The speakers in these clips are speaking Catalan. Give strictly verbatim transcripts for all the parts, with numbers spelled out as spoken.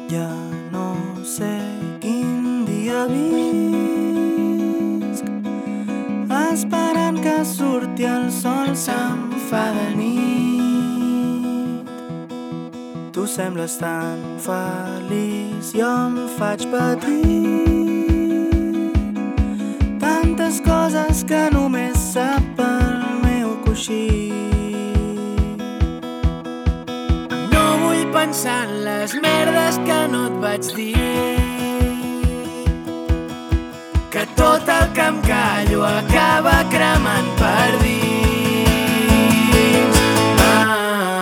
Ja no sé quin dia visc, esperant que surti el sol se'm fa de nit. Tu sembles tan feliç, jo em faig petit. Tantes coses que només sap el meu coixí. Pensar en les merdes que no et vaig dir, que tot el que em callo acaba cremant per dins. Ah,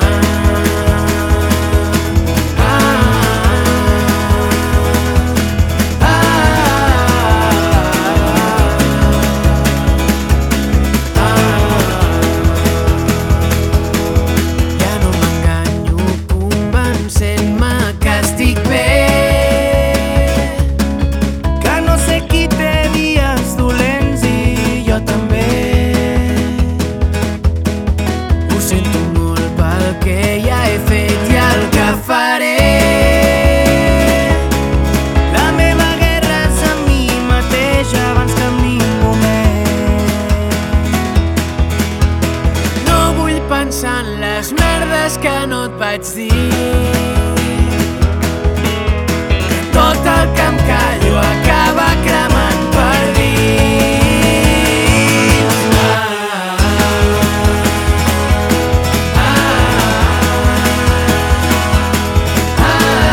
pensar en les merdes que no et vaig dir, que tot el que em callo acaba cremant per dins. Ah, ah, ah,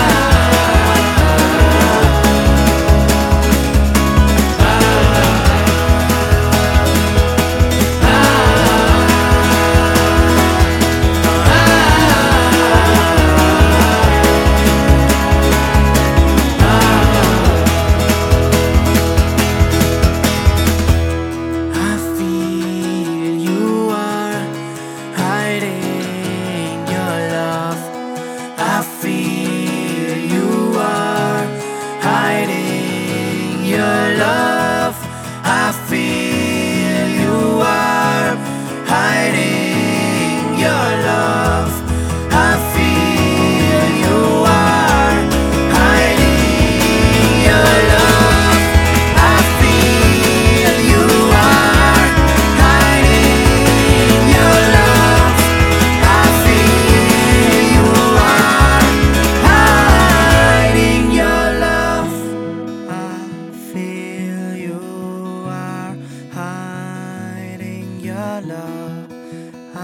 I feel you are hiding your love. I feel you are hiding your love. I feel you are hiding your love. I feel you are hiding your love. I feel you are hiding your love. I feel you are hiding your love. I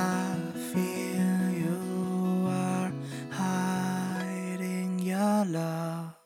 feel you are hiding your love.